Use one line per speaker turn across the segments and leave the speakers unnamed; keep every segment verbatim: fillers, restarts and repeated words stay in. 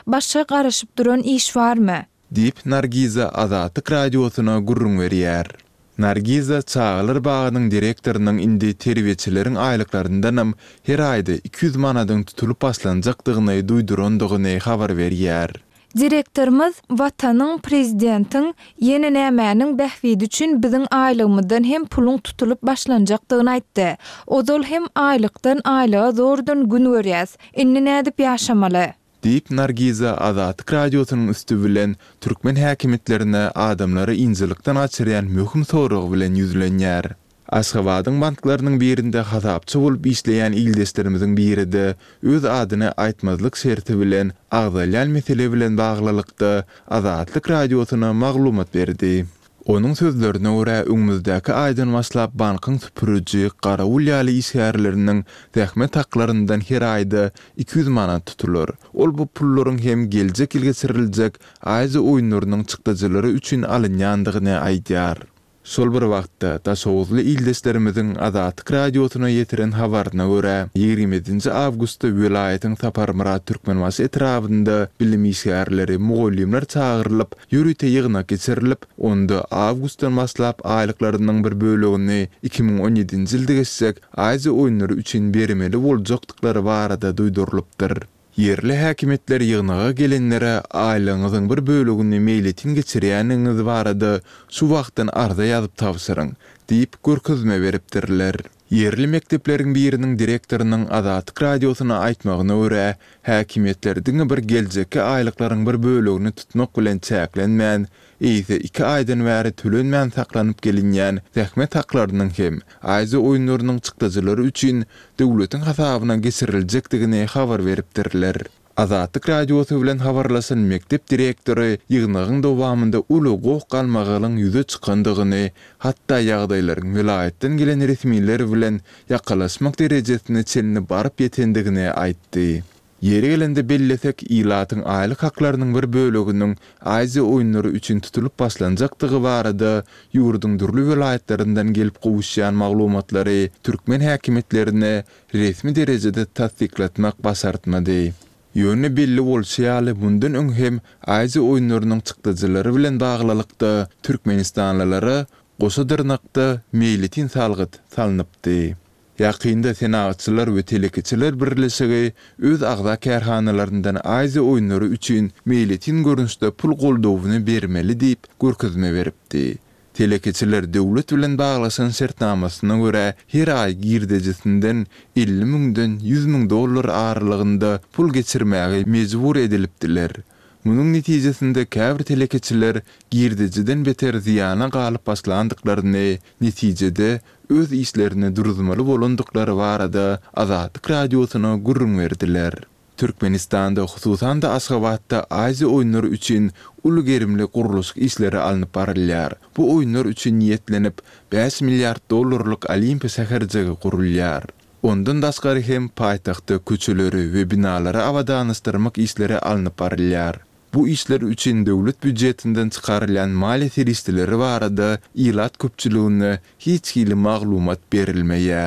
başga garaşyp duran iş barmy?
Dip Nargiza Azatlyk radiosuna gurrun berýär. Nargiza Çağlar bagynyň direktorynyň indi terbiýeçileriň aýlyklaryndanam her aýda iki yüz manadyň tutulup başlanjakdygyny duýdurandygyny habar berýär.
Direktorymyz watanyň prezidentiň ýene nämäniň bähwidi üçin biziň aýlygymyzdan hem puluň tutulup başlanjakdygyny aýtdy. Ozol hem aýlykdan aýlyga zordan gün görýäs. Inni nädip ýaşamaly?
Dip Nargiza Azatlyk radiosynyň üstü bilen türkmen häkimetlerine adamlary injilikden açyrýan möhüm sorag bilen ýüzlenýär. Aşgabatyň banklarynyň birinde hasapçy bolup işleýän ildeslerimiziň biride öz adyny aýtmazlyk şerti bilen agzalýan mesele bilen baglylykda Azatlyk radiosyna maglumat berdi. Onun sözlerine göre öňümüzdäki aýdan başlap bankyň süpürüji garawul ýaly işgärleriniň tähmet haklaryndan her aýda iki yüz manat tutulur. Ol bu pullaryň hem geljek ýyl geçiriljek aýzy oýunlarynyň çykdyjylary üçin alynýandygyny aýdýar. Şol bir wagtda taşowuzly ildeslerimiziň Azatlyk radiosyna ýetiren habaryna görä ýigrimenti awgustda welaýatyň Saparmurat Türkmenbaşy etrafynda bilim işgärleri mugallimler çağırılıp ýürüte ýygynak geçirilip onda awgustdan başlap aýlyklarynyň bir bölegini iki bin on ýedinji ýylda geçsek aýzy oýunlary üçin bermeli boljakdyklary barada duýdurylypdyr. Yerli häkimetler ýygnaga gelenlere aýlygyňyzyň bir bölegini meýletin geçirýäniňiz barada şu wagtdan arda ýazyp tapşyryň diýip görkezme beripdirler. Yerli mektepleriň biriniň direktorynyň Azatlyk radiosyna aýtmagyna görä, häkimetlerdiň bir geljekki aýlyklaryň bir bölegini tutmak bilen çäklenmän, ýa-da iki aýdan bäri tölenmän saklanyp gelinýän tähmet haklarynyň hem aýzy oýunlarynyň çykdyjylary üçin döwletiň hasabyna geçiriljekdigini habar beripdirler. Azatlyk radiosy bilen habarlaşan mektep direktory ýygnagyň dowamında uly gowk galmagylyň ýüze çykandygyny, hatda ýagdaýlaryň vilayetden gelen resmiler bilen ýakalaşmak derejesine çelini baryp ýetendigini aýtdy. Yeri gelende bellesek ilatyň aýlyk haklarynyň bir böleginiň aýzy oýunlary üçin tutulup başlanjakdygy barada ýurduň durly vilayetlerinden gelip gowuşýan maglumatlary türkmen häkimetlerine resmi derejede tasdiklatmak başartmady. Ýöne belli bolsaýaly bundan öň hem aýzy oýunlarynyň çykdyjylary bilen baglylykda türkmenistanlylary goşa dyrnakda meýletin salgyt salnypdy. Ýakynda senagatçylar we telekeçiler birleşigi öz agda kärhanalaryndan aýzy oýunlary üçin meýletin görünüşde pul goldawyny bermeli diýip görkezme beripdi. Telekeçiler döwlet bilen baglaşan şertnamasyna görä her aý girdejisinden elli miňden yüz miň dollar aralygynda pul geçirmäge mejbur edilipdiler. Munyň netijesinde käbir telekeçiler girdejiden beter ziýana galyp başlandyklaryny, netijede öz işlerini duruzmaly bolandyklary barada Azatlyk radiosyna gurrun berdiler. Türkmenistanda hususan da Aşgabatda aýzy oýunlary üçin uly gerimli guruluş işleri alınıp barylýar. Bu oýunlar üçin niýetlenip beş milliard dollarlyk olimpiya şäherjigi gurulýar. Ondan daşgary hem paýtagtda köçeleri we binalary awadanystyrmak işleri alınıp barylýar. Bu işler üçin döwlet büdjetinden çykarılan mali seristileri barada ilat köpçüligine hiç hili maglumat berilmeýär.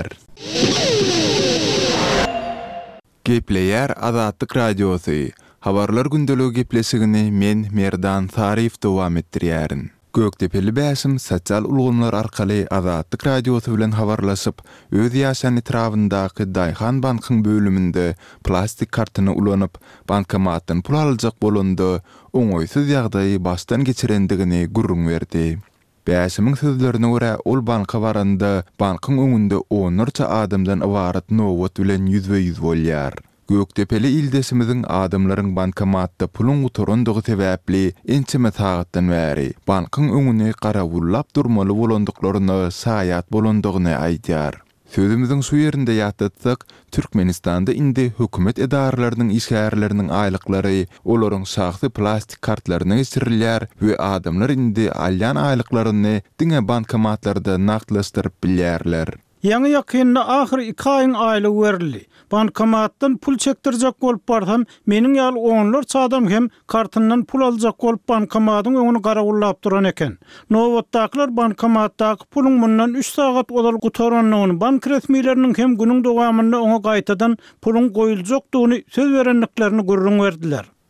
Gepleýär Azatlyk radiosy. Habarlar gündeligi gepleşigini men Merdan Sarif dowam etdirýärin. Göktepeli bäşim sosial ulgamlar arkaly Azatlyk radiosy bilen habarlaşyp, öz ýaşan etrafyndaky Daýhan bankyň bölüminde plastik kartyny ulanyp, bankomatdan pul aljak bolanda oňoýsuz ýagdaýy başdan geçirendigini gurrun berdi. Bäşimiň sözlerine görä ol banka baranda bankyň öňünde onlarça adamdan ibarat nowat bilen ýüzbe ýüz bolýar. Göktepeli ildesimiziň adamlaryň bankomatda pulun guturandygy sebäpli ençeme sagatdan bäri bankyň öňüne garawullap durmaly bolandyklaryny saýat bolandygyny aýdýar. Sözümüziň şu ýerinde ýatdatsak, Türkmenistanda indi hökümet edaralarynyň işgärleriniň aýlyklary olaryň şahsy plastik kartlaryna geçirilýär we adamlar indi alýan aýlyklaryny diňe bankomatlarda nakdlaşdyryp bilýärler.
Ýa-ni ýakynda ahir iki aýyň aýlygy berildi. Bankomatdan pul çekdirjek bolup barsam, meniň ýaly onlarça adam hem kartyndan pul aljak bolup bankomatyň öňüne garawullap duran eken. Nowatdakylar bankomatdaky puluň mundan üç sagat odal gutaranyny, bank resmileriniň hem günüň dowamında oňa gaýtadan puluň goýuljakdygyny söz berendiklerini gurrun berdiler.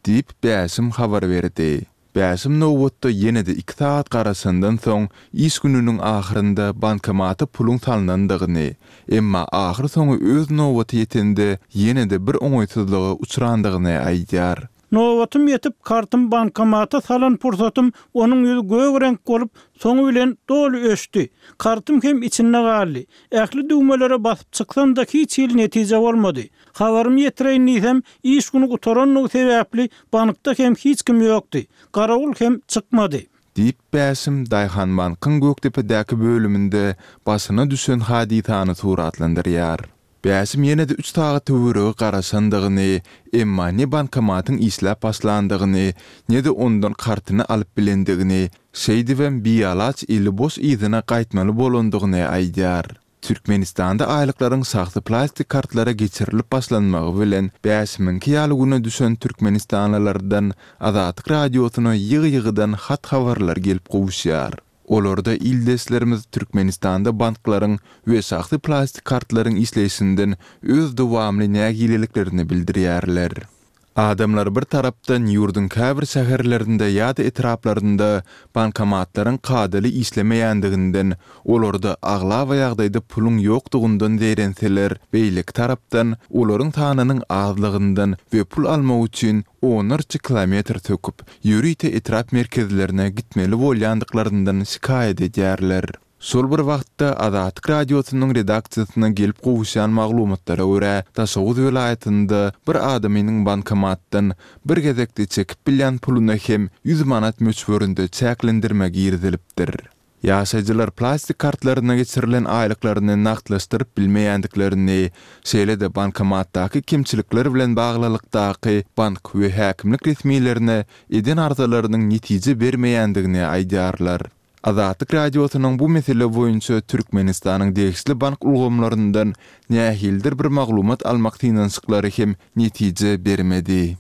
deyip Bäsim habar berdi. Bäsim nowatda ýene-de iki saat garasandan soň iş gününiň ahyrynda bankamaty pulun tanlandygyny, emma ahyr soňy öz nowaty ýetende ýene-de bir oňoýsuzlyga uçrandygyny aýdýar.
Nowatym ýetip kartym bankamata salan pursatym onuň ýüzi gög renk bolup soňy bilen dolu öşdi. Kartym hem içinde galy. Ähli düwmelere basyp çyksam da hiç ýyl netije bolmady. Habarym ýetireýin diýsem iş güni gutaranyň sebäpli bankda hem hiç kim ýokdy. Garawul hem çykmady.
Diýip Bäsim Daýhan Bankyň Gökdepedäki bölüminde basyna düşen hadisany suratlandyrýar. Bäsim ýene-de üç saat töwürüge garasandygyny, emma ne bankamatyň işläp başlandygyny, ne de ondan kartyny alyp bilendigini, şeýdibem biýalaç ili boş ýzyna gaýtmaly bolandygyny aýdýar. Türkmenistanda aýlyklaryň saxta plastik kartlara geçirilip başlanmagy bilen Bäsimiň ýaly güne düşen Türkmenistanlylardan Azatlyk radiosyna ýygy-ýygydan hat habarlar gelip gowuşýar. Olarda ildeslerimiz Türkmenistanda banklaryň we saxta plastik kartlaryň işleýişinden öz dowamly nägileliklerini bildirýärler. Adamlar bir tarapdan ýurdun käbir şäherlerinde ýa-da etraplarynda bankomatlaryň kadaly işlemeýändiginden, olarda agla we ýagdaýda pulun ýokdugundan derenseler, beýlik tarapdan olaryň tanynyň azlygyndan we pul almak üçin onlarça kilometr töküp ýürüýte etrap merkezlerine gitmeli bolýandyklarynyň şikaýet edýärler. Sol bir wagtda Azatlyk radiosynyň redaksiýasyna gelip gowuşan maglumatlara görä, Taşawuz welaýatynda bir adamynyň bankomatdan bir gezekde çekip bilýän puluny hem ýüz manat möçberinde çäklendirmek ýerdilipdir. Ýaşaýjylar plastik kartlaryna geçirilen aýlyklaryny naqdlaşdyryp bilmeýändiklerini, şeýle-de bankomatdaky kimçilikler bilen baglylykdaky bank we häkimlik resmiýetlerine eden arzalarynyň netije bermeýändigini aýdýarlar. Azatlyk radiosynyň bu mesele boýunça Türkmenistanyň degişli bank ulgamlaryndan nähildir bir maglumat almak tynançyklary hem netije bermedi.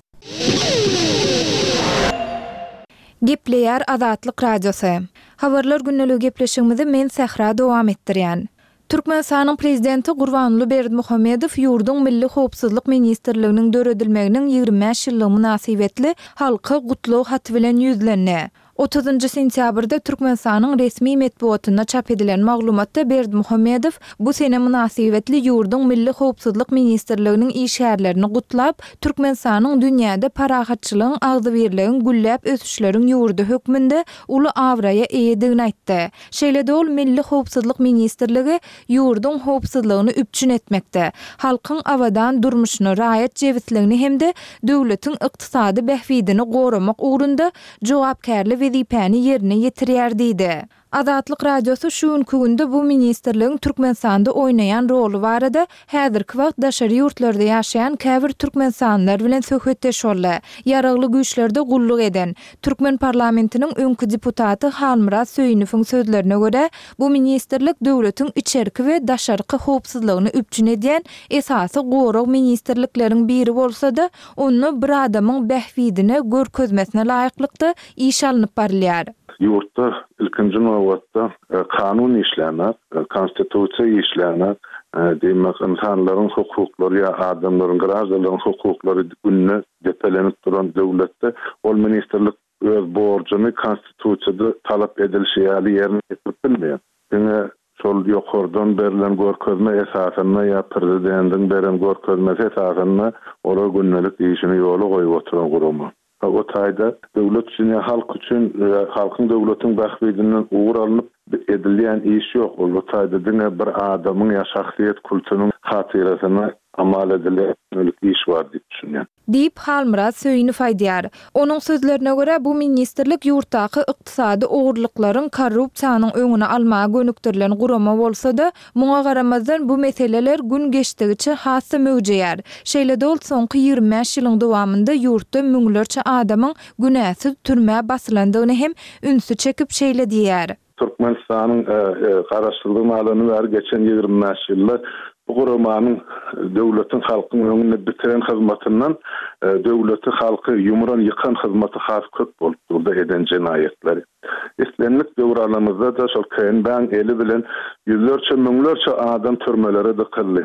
Gepleýär Azatlyk radiosy. Habarlar günnelik gepleşigimizi men Sähra dowam etdirýän. Türkmenistanyň prezidenti Gurbanuly Berdimuhammedow ýurdun milli howpsuzlyk ministrliginiň döredilmeginiň ýygrimi beş ýyllygy münasibetli halka gutlaw haty bilen ýüzlenýär. otuzunçy sentýabrda Türkmenistanyň resmi medeniýetinde çap edilen maglumatda Berdimuhammedow bu sene münasibetli ýurdun milli howpsuzlyk ministrliginiň işgärlerini gutlap, Türkmenistanyň dünýäde parahatçylygyň agzybirligini gülläp ösüşleriň ýurdu hökmünde uly awraya eýedigini aýtdy. Şeýle-de ol milli howpsuzlyk ministrligi ýurdun howpsuzlygyny üpçün etmekde, halkyň awadan durmuşyny raýat jewitligini hemde döwletiň ykdysady behbidini goramak ugrunda jogapkärli wezipäni ýerine ýetirýär diýdi. Azatlyk radiosu şu günkü günde bu ministrligiň Türkmenistanda oýnaýan rolu barada häzirki wagt daşary ýurtlarda ýaşaýan käbir türkmenistanlylar bilen söhbetdeş boldy. Ýaragly güýçlerde gulluk eden Türkmen parlamentiniň öňkü deputaty Halmyrat Söýünowyň sözlerine görä, bu ministrlik döwletiň içerki we daşarky howpsuzlygyny üpçün edýän esasy gorak ministrlikleriň biri bolsa da, onu bir adamyň behbidine görkezmesine laýyklykda iş alınıp barylýar.
Yurtta ilkinci nowatda kanun işlämek, konstitusiýa işlämek, demek insanlaryň hukuklary ýa adamlaryň garażlaryň hukuklary günne depelenip duran döwletde ol ministrlik öz borcuny konstitusiýada talap edilşi ýaly ýerine ýetirip bilmeýär. Diňe şol ýokardan berilen görkezme esasyna ýa prezidentiň beren görkezmesi esasyna olar günnelik işini ýola goýup oturan gurama. O taýda döwlet üçin, halk üçin, halkyň döwletiň bahbidinden ugur alınıp edilýän iş ýok. O taýda diňe bir adamyň ýa şahsiýet kulturynyň hatyrasyna amal edilen iş bar diýip düşünýär.
Diýip Halmyrat Söýünow aýdýar. Onuň sözlerine görä bu ministrlik ýurtdaky ykdysady ogurlyklaryň, korrupsiýanyň öňüne almaga gönüktirilen gurama bolsa da, muňa garamazdan bu meseleler gün geçdigiçe hassa möwjeýär. Şeýle-de ol soňky ýygrimi beş ýylyň dowamında ýurtda müňlerçe adamyň günäsiz türmäge basylandygyny hem ünsü çekip şeýle diýär.
Türkmenistanyň garaşdyrdygyny alany bar geçen ýygrimi beş ýyllar bu guramanyň döwletiň halkyň öňüne bitiren hyzmatyndan döwleti halky ýumran ýykan hyzmaty has köp bolup durdy eden jenaýetleri. Islenlik döwranymyzda da şol Kenban eli bilen ýüzlerçe müňlerçe adam türmelere dykyldy.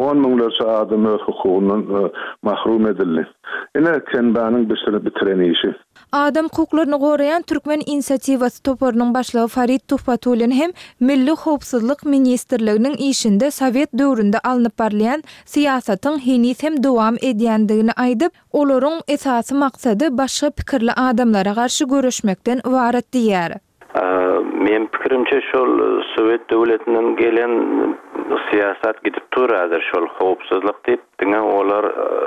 on miňlarça adam öz hukugundan mahrum edildi. Ine kenbanyň bişirip bitiren işi.
Adam hukuklaryny gorayan Türkmen inisiativasy toparynyň başlygy Farid Tuhfatullin hem Milli Howpsuzlyk Ministrliginiň işinde Sowet döwründe alınıp barlayan siýasatyň henis hem dowam edýändigini aýdyp, olaryň esasy maksady başga pikirli adamlara garşy göreşmekden ibaret diýär.
Men pikirimçe şol Sowet döwletinden gelen siýasat gidip turadyr şol howpsuzlyk diýip, diňe olar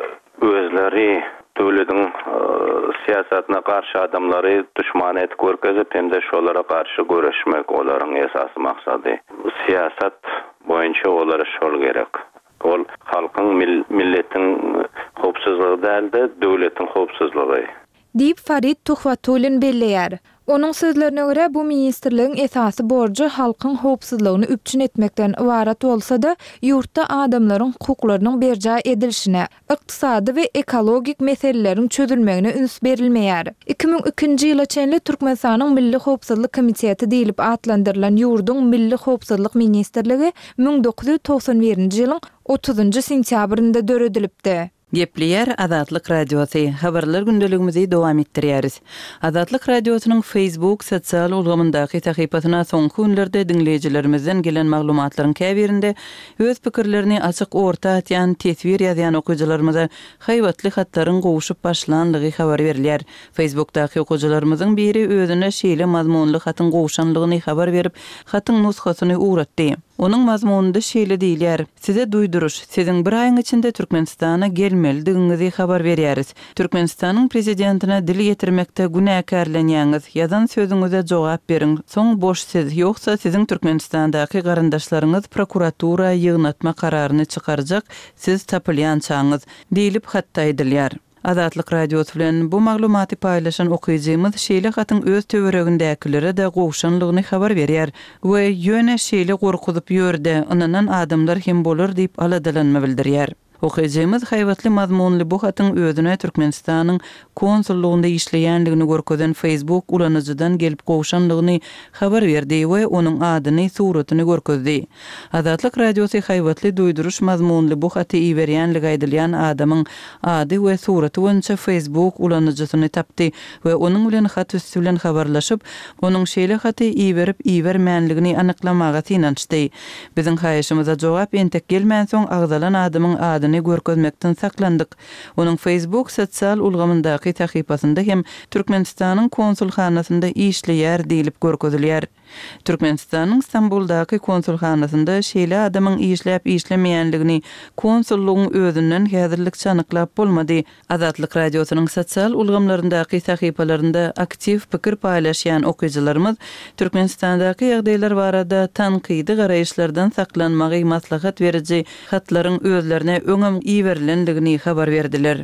özleri döwletiň siýasatyna garşy adamlary düşman etip görkezip, hem de şolara garşy göreşmek olaryň esasy maksady. Siýasat boýunça olara şol gerek. Ol halkyň milletiň howpsuzlygy däldi, döwletiň howpsuzlygy.
Diýip Farid Tuhfatullin belleýär. Onun sözlerine göre bu ministrliğin esası borcu halkın howpsuzlygyny üpçün etmekden ibaret bolsa-da, yurtda adamların hukuklarynyň berja edilişine, ykdysady we ekologik meseleleriň çözülmegine üns berilmeýär. iki bin ikinji ýyla çenli Türkmenistanyň Milli Howpsuzlyk Komiteti diýilip atlandyrylan ýurduň Milli Howpsuzlyk Ministrligi bin dokuz yüz toksan birinji ýylyň otuzynjy sentýabrynda döredilipdi.
Gepleyer Azatlyk Radiosu. Habarlar gündeligimizi dowam etdirýäris. Azatlyk Radiosynyň Facebook sosial ulgamyndaky tahypatyna soňky günlerde dinleýijilerimizden gelen maglumatlaryň käbirinde öz pikirlerini açyk orta atýan, tesbir ýazýan okuwçylarymyza haýwatly hatlaryň gowuşup başlandygy habar berilýär. Facebookdaky okuwçylarymyzyň biri özüne şeýle mazmunly hatyň gowuşanlygyny habar berip, hatyň nushasyny uğratdy. Onun mazmununda şeýle diýilýär. Size duýduruş, siziň bir aýyň içinde Türkmenistana gelmelidigiňizi habar berýäris. Türkmenistanyň prezidentine dil getirmekde günäkärlenýäňiz. Ýazan sözüňize jogap beriň. Soň boş siz, ýoksa siziň Türkmenistandaky garandaşlaryňyz prokuratura ýygnatma kararyny çykarjak, siz tapylýançaňyz diýilip hatda edilýär. Azatlyk Radiosu bilen bu maglumaty paýlaşan okuýjymyz şeýle hatyň öz töweregindäkilere de gowşanlygyny habar berýär we ýöne şeýle gorkudyp ýörde, ananan adamlar hem bolar diýip aladalanma bildirýär. Okuýjymyz haýwatly mazmunly bu hatyň özüne Türkmenistanyň konsullugynda işleýänligini görkezen Facebook ulanıcıdan gelip gowşanlygyny habar berdi we onuň adyny, suratyny görkezdi. Azatlyk Radiosu haýwatly duýduruş mazmunly bu haty iberýänligi aýdylýan adamyň ady we suraty boýunça Facebook ulanıcysyny tapdy we onuň bilen hat üstü bilen habarlaşyp, onuň şeýle haty iberip ibermänligini anyklamaga synançdy. Biziň haýyşymyza jogap entek gelmän soň agzalan adamyň adyny görkezmekden saklandyk. Onuň Facebook sosial ulgamyndaky tahypasynda hem Türkmenistanyň konsulxanasynda işleýär diýilip görkezilýär. Türkmenistanyň Istanbuldaky konsulxanasynda şeýle adamyň işläp işlemeýänligini konsullugyň özünden häzirlikçe anyklap bolmady. Azatlyk Radiosynyň sosial ulgamlaryndaky tahypalarynda aktiv pikir paýlaşýan okuwçylarymyz Türkmenistandaky ýagdaýlar barada tanqidi garaýşlardan saklanmagy maslahat beriji hatlaryň özlerine öňem iýerilendigini habar berdiler.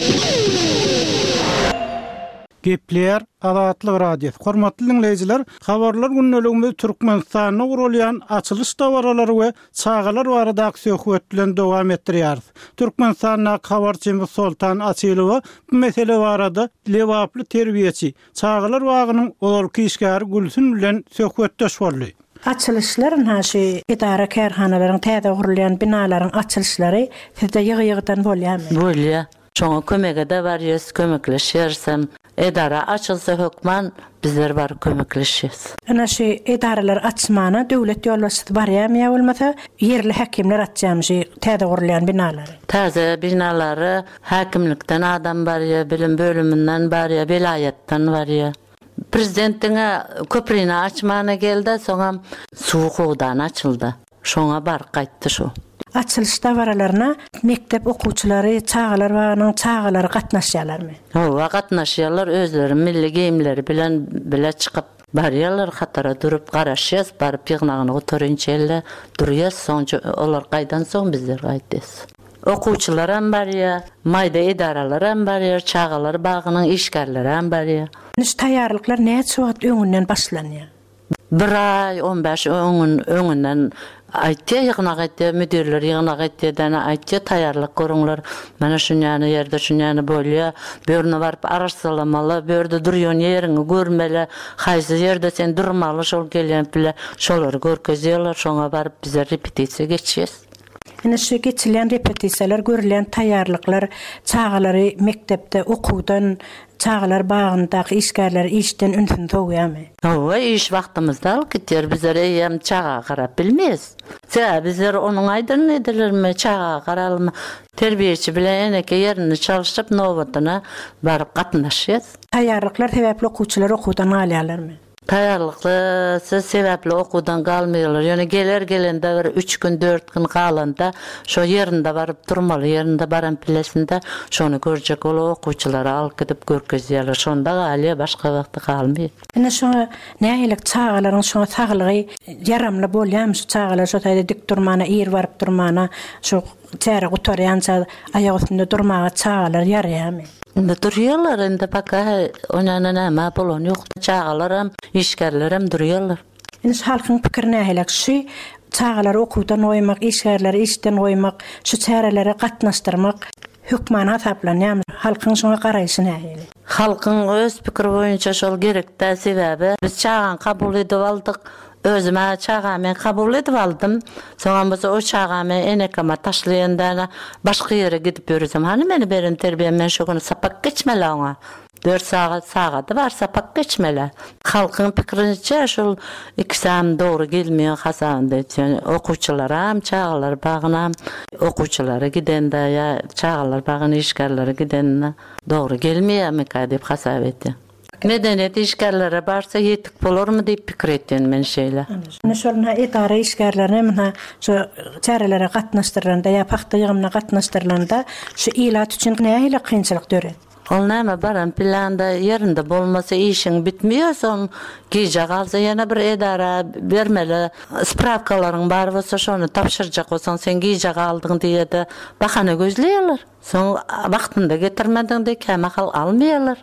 Gepleyer Azatlyk Radiosu. Hormatly dinleyijiler, habarlar günneligimiz Türkmenistanyň urulýan açylış dawaralary we çağalar barada söhbet bilen dowam etdirýäris. Türkmenistanyň habarçymyz Soltan Asylow bu mesele barada lewaply terbiýeçi, çağalar wagynyň olarky işgäri Gülsün bilen söhbetdeş boldy.
Açılışların haşi idara kärhanalaryň täze gurulýan binalaryň açylışlary sizde ýygy-ýygydan bolýarmy?
Bolýar. Çoňa kömege de barýas, kömekleşersem. Edara açılsa hökman bizler bar kömekleşýäs.
Ana şu edaralar açmana döwlet ýolbaşçysy barýarmy ýa bolmasa yerli häkimler açýarmy täze gurulýan binalary?
Täze binalary häkimlikden adam barýar, bilim bölümünden barýar, vilayetden barýar. Prezidentiňe köprüni açmana geldi, soňa suwuqdan açyldy. Şoňa bar gaýtdy şu.
Açılış dawaralaryna mektep okuwçylary, çağalar wagynyň çağalary gatnaşýarlarmy?
Hawa gatnaşýarlar, özleri milli geyimleri bilen bile çykyp barýarlar, hatara durup garaşýas, baryp ýygnagyny götürinçelle durýas, soňça olar gaýdan soň bizler gaýtdys. Okuwçylar hem barýar, maýda edaralar hem barýar, çağalar bagynyň işgärleri hem barýar.
Niş taýýarlyklar näçe wagt öňünden başlanýar?
Bir ay on beş öňün öňünden aýtdy, ýygnak aýtdy, müdirler ýygnak aýtdy, dana aýtdy, taýýarlyk görüňler. Mana şu ýany ýerde şu ýany bolýar. Börne baryp araşdyrmaly, börde durýan ýerini görmeli, haýsy ýerde sen durmaly, şol gelýän bile şolary görkezýärler, şoňa baryp bize repetisiýa geçýäs.
Ene şu geçilen repetisiyalar, görülen tayarlıklar, çağaları mektepte okudan, çağalar bağındaki işgärler işten ünsün toğuyamy.
Owa iş wagtymyzda al gitýär bizler eýem çağa garap bilmeýiz. Sen bizler onuň aýdyn edilermi çağa garalmy terbiýeçi bilen eneke ýerini çalyşyp nowatyna baryp gatnaşýar.
Tayarlıklar sebäpli okuwçylar okudan alýarlarmy?
Tayarlıklı sebäpli okudan galmýarlar. Ýöne geler gelende bir üç gün dört gün galanda şo ýerinde baryp durmaly, ýerinde baran pilesinde şonu görjek ol okuwçylara alyp gidip görkezýärler. Şonda galýa başga wagtda galmýar.
Ene şu nähilek çağalaryň şu saglygy yaramly bolýar, şu çağalar şu taýda dik durmana, ýer baryp durmana, şu çäre oturýança aýagy üstünde durmaga çağalar ýaraýarmy?
Indi durýarlar, indi baka onana näme bolan ýok. Çağalaram, işgärlerim durýarlar.
Indi halkyň pikirini nähilek şu çağalar okuwdan oýmak, işgärleri işden oýmak, şu çärelere gatnaşdyrmak hükmana hasaplanýar. Halkyň şoňa garaýşy nähili?
Halkyň öz pikiri boýunça şol gerekde sebäbi biz çağan kabul edip aldyk. Özüme çağamı kabul edip aldım. Soňra bolsa o çağamı enekama taşlaýanda başga ýere gidip ýörsem, hani meni berin terbiýem men şo güni sapak geçmeli oňa. dört saat sagady bar sapak geçmeli. Halkyň pikirinçe şol ikisam dogry gelmeýän hasanda etýän okuwçylaram, çağalar bagynam, okuwçylara gidende ýa çağalar bagyny işgärlere gidende dogry gelmeýärmi ka diýip hasap etdi. Medeniyet işgärlere barsa ýetik bolarmy diýip pikir etýän men şeýle.
Ene şolna idara işgärlerine mena şu çärelere gatnaşdyrylanda ýa paxta ýygymyna gatnaşdyrylanda şu ilat üçin nähili kynçylyk döret?
Ol näme baran planda ýerinde bolmasa işiň bitmeýär, soň gije galsa ýana bir edara bermeli. Spravkalaryň bar bolsa şonu tapşyrjak bolsaň sen gije galdyň diýede bahana gözleýärler. Soň wagtynda getirmediňde käme hal almaýarlar.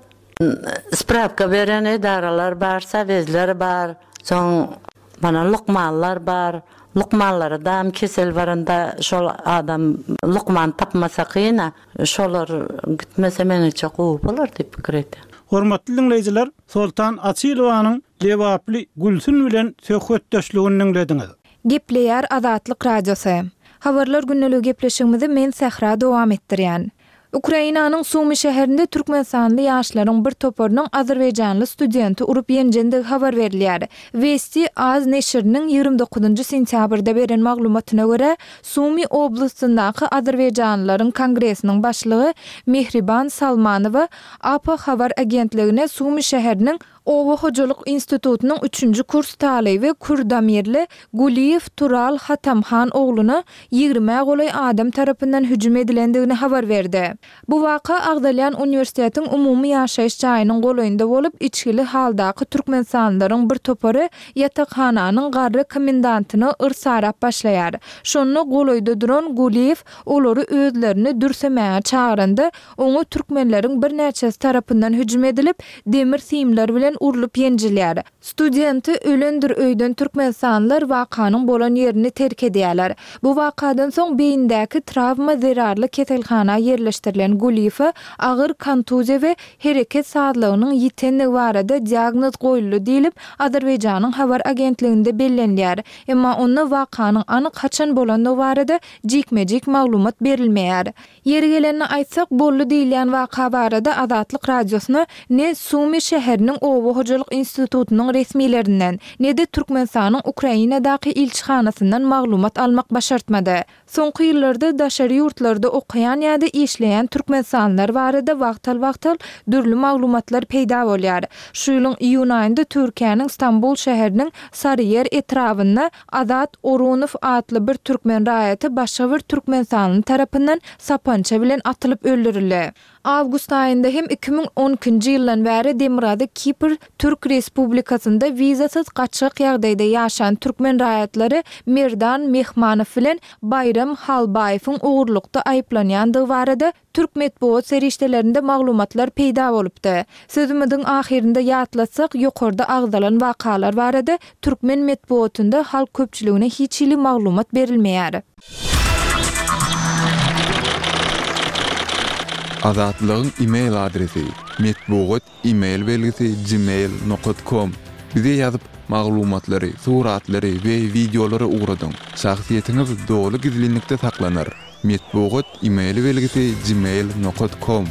Spravka beren edaralar bar, savezler bar, soň bana lukmanlar bar. Lukmanları da kesel baranda şol adam lukman tapmasa kıyna, şolar gitmese meniçe gowy bolar diýip pikir etdi.
Hormatly dinleýijiler, Sultan Asilowanyň lewaply Gülsün bilen söhbetdeşligini dinlediňiz.
Gepleýär Azatlyk Radiosy. Habarlar günneligi gepleşigimizi men Sehra dowam etdirýän. Ukrainanyň Sumy şäherinde türkmensanly ýaşlaryň bir toparynyň Azerbaýjanly studenti urup ýenjendigi habar berilýär. Westi Az neşriniň ýygrimi dokuzunçy sentýabrda beren maglumatyna görä, Sumy oblastyndaky Azerbaýjanlylaryň kongresiniň başlygy Mehriban Salmanowa A P habar agentligine Sumy şäheriniň Owa Hojalyk institutunyň üçünçi kurs talyby Kurdamirli Guliyev Tural Hatamhan ogluny ýygrimi golay adam tarapyndan hüjüm edilendigini habar berdi. Bu waka Agdalyan Uniwersitetiň umumy ýaşaýyş jaýynyň golaýynda bolup, içkili haldaky türkmensanlaryň bir topary ýatakhananyň garry komendantyny ırsarap başlaýar. Şonu golaýda duran Guliyev olary özlerini dürsemäge çağırandy. Oňa türkmenleriň bir näçesi tarapyndan hüjüm edilip, demir simler bilen urulup ýenjilýär. Studenti ölendir öýden türkmensanlar wakanyň bolan ýerini terk edýärler. Bu wakadan soň beýindäki travma zerarly keselhana ýerleşdirilen Guliyew agyr kontuziýa we hereket sağlygynyň ýitendigi barada diagnoz goýuldy diýilip Azerbaýjanyň habar agentliginde bellenýär. Emma onda wakanyň anyk haçan bolanyny barada jikmejik maglumat berilmeýär. Ýeri gelenini aýtsak, bolly diýilen waka barada Azatlyk Radiosyna ne Sumy şäheriniň Owa Hojalyk institutunyň resmiýlerinden, ne de Türkmenistanyň Ukrainadaky ilçihanasyndan maglumat almak başartmady. Soňky ýyllarda daşary ýurtlarda okuyan ýa-da işleýän türkmensanlar barada wagtal-wagtal dürli maglumatlar peýda bolýar. Şu ýylyň iýun aýynda Türkiýanyň Istanbul şäheriniň Sarıyer etrafynda Azat Orunow adly bir türkmen raýaty başga bir türkmensanlyň tarapyndan sapança bilen atylyp öldürildi. Awgust aýynda hem iki bin on ikinji ýyldan bäri Demirada Kipr Türk Respublikasynda wizasyz gaçyk ýagdaýda ýaşaýan türkmen raýatlary Merdan Mehmanow bilen Bayram Halbaýewiň ogurlukda aýplanýandygy barada Türk medeniýet serişdelerinde maglumatlar peýda bolupdy. Sözümizin ahirinde ýatlatsak, ýokarda agdalan wakalar barada türkmen medeniýetinde halk köpçüligine hiç ýyly maglumat berilmeýär.
Azatlygyň e-mail adresi metbugot email belgisi gmail nokta com Bize yazıp maglumatlary, suratlary we videolary uğradyň. Şahsiýetiňiz dogly gizlilikde saklanır. Metbuat e-mail belgisi gmail nokta com.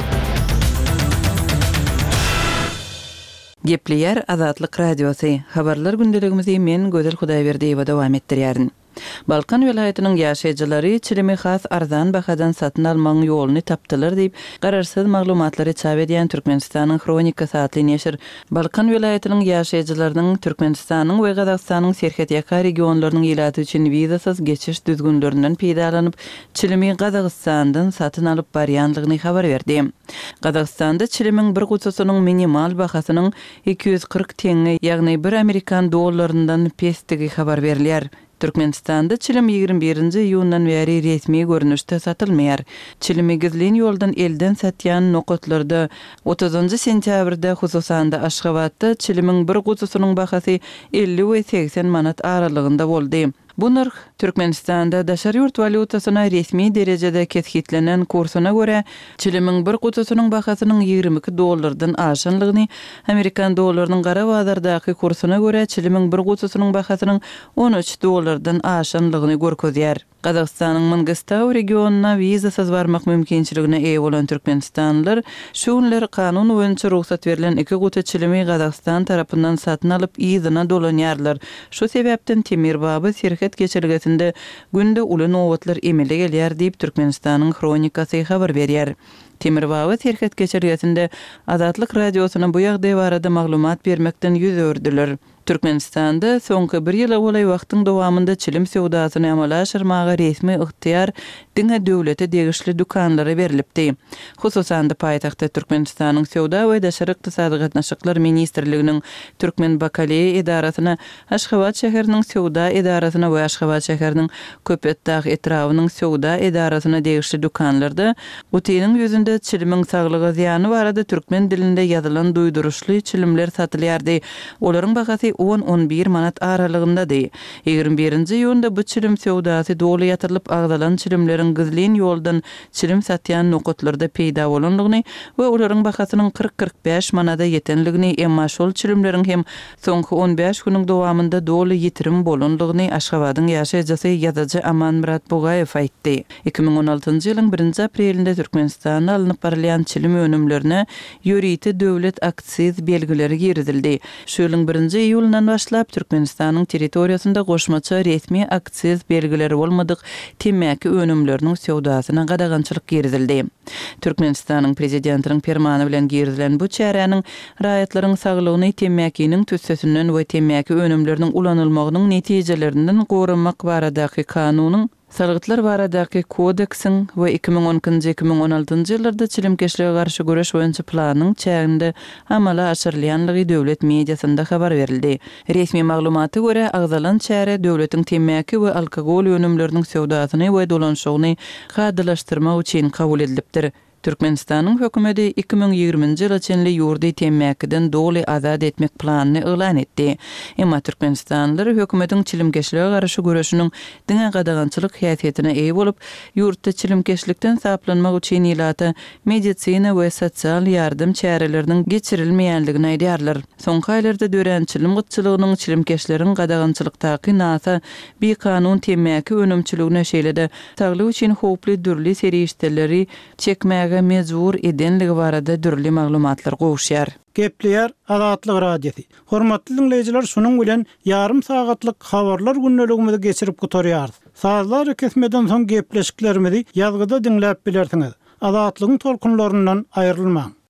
Gepleýär Azatlyk Radiosy. Habarlar gündeligimizi men Gözel Hudaýberdiýewa dowam etdirýärin. Balkan welaýatynyň ýaşaýjylary çilimi has arzan bahadan satyn almaň ýoluny tapdylar diýip gararsyz maglumatlary çap edýän Türkmenistanyň Kronika satly neşir Balkan welaýatynyň ýaşaýjylarynyň Türkmenistanyň we Gazakstanyň serhat ýaka regionlarynyň ýylaty üçin wizasyz geçiş düzgünlerinden peýdalanyp çilimi Gazakstandan satyn alyp barýanlygyny habar berdi. Gazakstanda çilimiň bir gutusynyň minimal bahasynyň iki yüz kırk teňe, ýagny bir Amerikan dolarlaryndan pestigi habar berilýär. Türkmenistanda çilim ýigirme birinji iýundan beri resmi görnüşde satylmaýar. Çilimi gizlin ýoldan elden satýan nokotlarda otuzunji sentýabrda hususanda Aşgabatda çilimiň bir gutusynyň bahasy elli we seksen manat aralygynda boldy. Bu narh Türkmenistanda daşary ýurt valutasyna resmi derejede ketkitlenen kursuna göre çilimiň bir gutusynyň bahasynyň ýigirme iki dollardan aşanlygyny, Amerikan dollarynyň gara bazardaky kursuna göre çilimiň bir gutusynyň bahasynyň on üç dollardan aşanlygyny görkezýär. Gazakstanyň Mangistau regionuna wizasyz barmak mümkinçiligine eýe bolan türkmenistanlylar şu günler kanun boýunça ruhsat berilen iki gutu çilimi Gazakstan tarapyndan satyn alyp ýyzyna dolanýarlar. Şu sebäpden Temirbaba serhat geçirgesinde günde uly nowatlar emele gelýär diýip Türkmenistanyň Kronikasy habar berýär. Temirbaba serhat geçirgesinde Azatlyk Radiosyna bu ýagdaý barada maglumat bermekden ýüz ördüler. Türkmenistanda soňky bir ýyla bolay wagtyň dowamında çilim sewdasyny amala aşyrmaga resmi ygtyýar diňe döwlete degişli dukanlara berilipdi. Hususan da paýtagtda Türkmenistanyň sewda we daşary ykdysady gatnaşyklar ministrliginiň Türkmen Bakale idarasyna, Aşgabat şäheriniň sewda idarasyna we Aşgabat şäheriniň Köpetdağ etrawynyň sewda idarasyna degişli dukanlarda gutiniň ýüzünde çilimiň saglyga ziýany barada türkmen dilinde ýazylan duýduruşly çilimler satylýardy. Olaryň bahasy on on bir manat aralygyndady. ýigirme birinji iýunda bu çilim sewdasy doly ýatyrylyp agdalan çilimleriň gizlin ýoldan çilim satýan nokotlarda peýda bolanlygyny we olaryň bahasynyň kırk kırk beş manada ýetenligini, emma şol çilimleriň hem soňky on beş güniň dowamında doly ýitirim bolanlygyny Aşgabatyň ýaşaýjysy ýazyjy Aman Murat Bogaýew aýtdy. iki ming on altyncı ýylyň birinji aprelinde Türkmenistana alınıp barylýan çilim önümlerine ýöriti döwlet aksiz belgileri girdildi. Şu ýylyň birinji iýulundan başlap Türkmenistanyň territoriýasynda goşmaça resmi aksiz belgileri bolmadyk temmäki önümleriniň sewdasyna gadagançylyk girdildi. Türkmenistanyň prezidentiniň fermany bilen girdilen bu çäräniň raýatlaryň saglygyny temmäkiniň tüssesinden we temmäki önümleriniň ulanylmagynyň netijelerinden goramak baradaky kanunyň Salgıtlar baradaky kodeksin we iki ming onunji iki ming on altyncı ýyllarda çilimkeşlige garşy göreş boýunça planyň çäginde amala aşyrylýanlygy döwlet mediasynda habar berildi. Resmi maglumaty görä agzalan çäre döwletiň temmäki we alkogol önümleriniň sewdasyny we dolanşygyny gadylaşdyrmak üçin kabul edilipdir. Türkmenistanyň hökümeti iki ming ýygrimiňji ýyla çenli ýurdy temmäkiden doly azad etmek planyny elan etdi. Emma Türkmenistanlylar hökümetiň çilimkeşlige garşy göreşiniň diňe gadagançylyk häsiýetine eýe bolup, ýurtda çilimkeşlikden saplanmak üçin ýylaty medisina we sosial ýardym çäreleriniň geçirilmeýänligini aýdýarlar. Soňky aýlarda dören çilim gytçylygynyň çilimkeşleriň gadagançylykdaky nasa bir kanun temmäki önümçiligine şeýlede saglyk üçin howply dürli serişdeleri çekmäge mezbur edenligi barada dürli maglumatlar gowuşýar.
Gepleýär Azatlyk Radiosy. Hormatly dinleýijiler, şunuň bilen ýarym sagatlyk habarlar günneligimizi geçirip gutarýar. Sazlar kesmeden soň gepleşiklerimizi ýazgyda dinläp bilersiňiz. Azatlygyň tolkunlaryndan aýrylmaň.